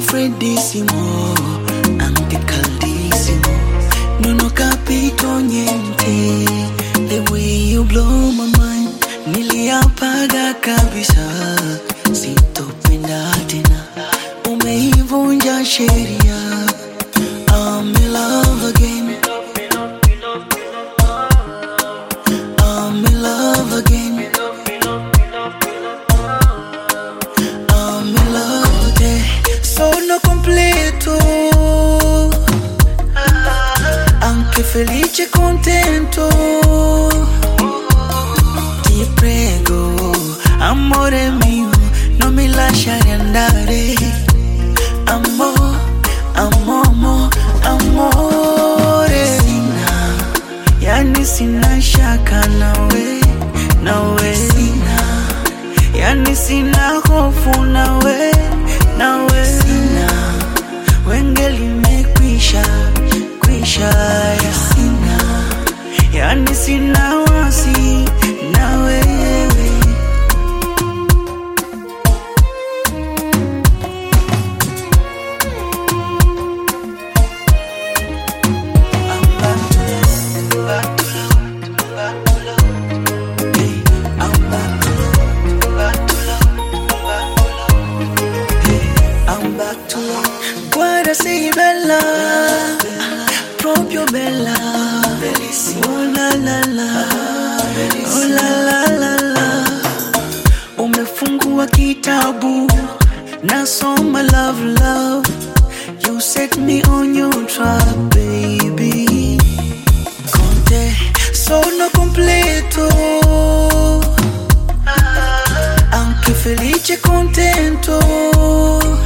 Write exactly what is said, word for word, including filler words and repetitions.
freddissimo, anche caldissimo. Non ho capito niente. The way you blow my mind, niliapaga kabisa. Sitopenda tena, umeivunja sheria. I'm in love again. I'm in love again. I'm in love again. Sono completo, anche felice e contento. Ti prego, amore mio, non mi lasciare andare. Amore, amore, amore. Sina, yani sina shaka nawe, nawe. Sina, yani sina hofu nawe, nawe. Sina, wenge limekwisha, kwisha. Sina, yani sina wasi nawe. Guarda sei bella, proprio bella, oh la la la, oh la la la la. Umefungua kitabu, nasoma love love. You set me on your track, baby. Con te sono completo, anche felice e contento.